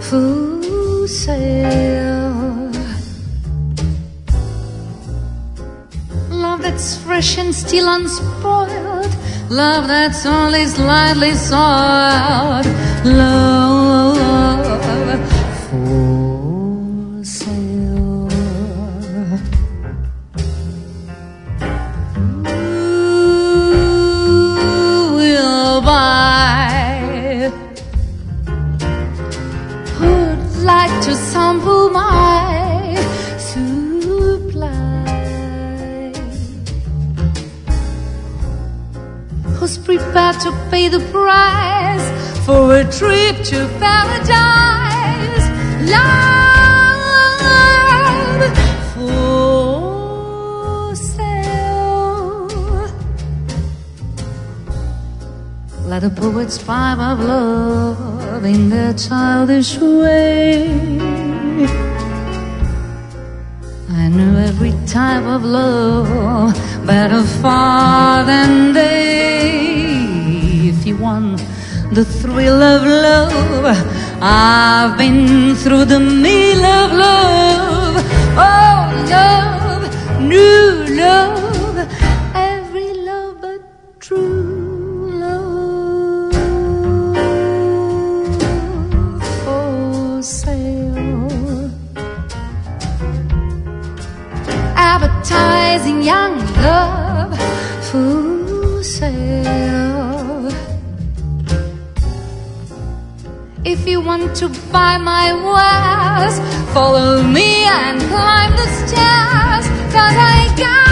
for sale. Love that's fresh and still unspoiled, love that's only slightly soiled, love for sale. Who will buy? Who'd like to sample my supply? Who's prepared to pay the price for a trip to paradise? Love for sale. Let the poets pipe of love in their childish way. I know every type of love better far than they. If you want the thrill of love, I've been through the meal of love. Oh, love, new love, every love but true love for sale. Advertising young love for sale. If you want to buy my wares, follow me and climb the stairs, 'cause I got